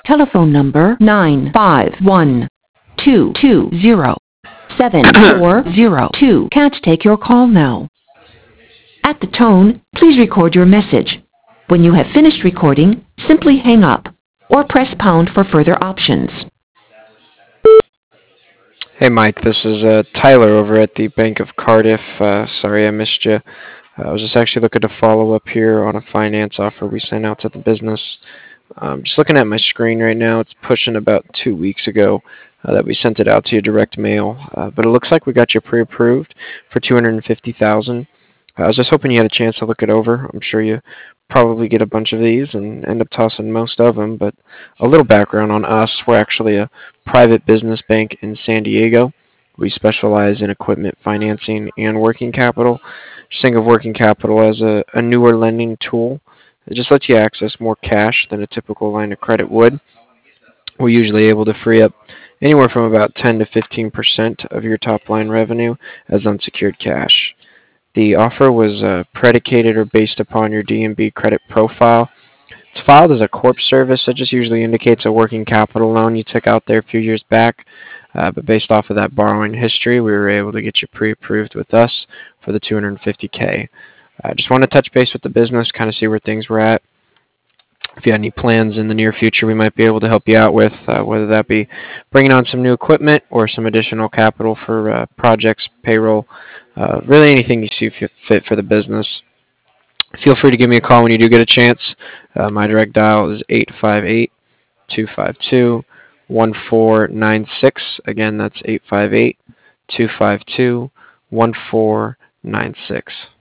Telephone number 951-220-7402 can't take your call now. At the tone, please record your message. When you have finished recording, simply hang up or press pound for further options. Hey Mike, this is Tyler over at the Bank of Cardiff. Sorry I missed you. I was just actually looking to follow up here on a finance offer we sent out to the business. Just looking at my screen right now, it's pushing about 2 weeks ago that we sent it out to you direct mail. But it looks like we got you pre-approved for $250,000. I was just hoping you had a chance to look it over. I'm sure you probably get a bunch of these and end up tossing most of them. But a little background on us: we're actually a private business bank in San Diego. We specialize in equipment financing and working capital. Just think of working capital as a newer lending tool. It just lets you access more cash than a typical line of credit would. We're usually able to free up anywhere from about 10 to 15% of your top line revenue as unsecured cash. The offer was predicated or based upon your D&B credit profile. It's filed as a corp service. That just usually indicates a working capital loan you took out there a few years back. But based off of that borrowing history, we were able to get you pre-approved with us for the $250K. I just want to touch base with the business, kind of see where things were at. If you had any plans in the near future we might be able to help you out with, whether that be bringing on some new equipment or some additional capital for projects, payroll, really anything you see fit for the business. Feel free to give me a call when you do get a chance. My direct dial is 858-252-1496. Again, that's 858-252-1496.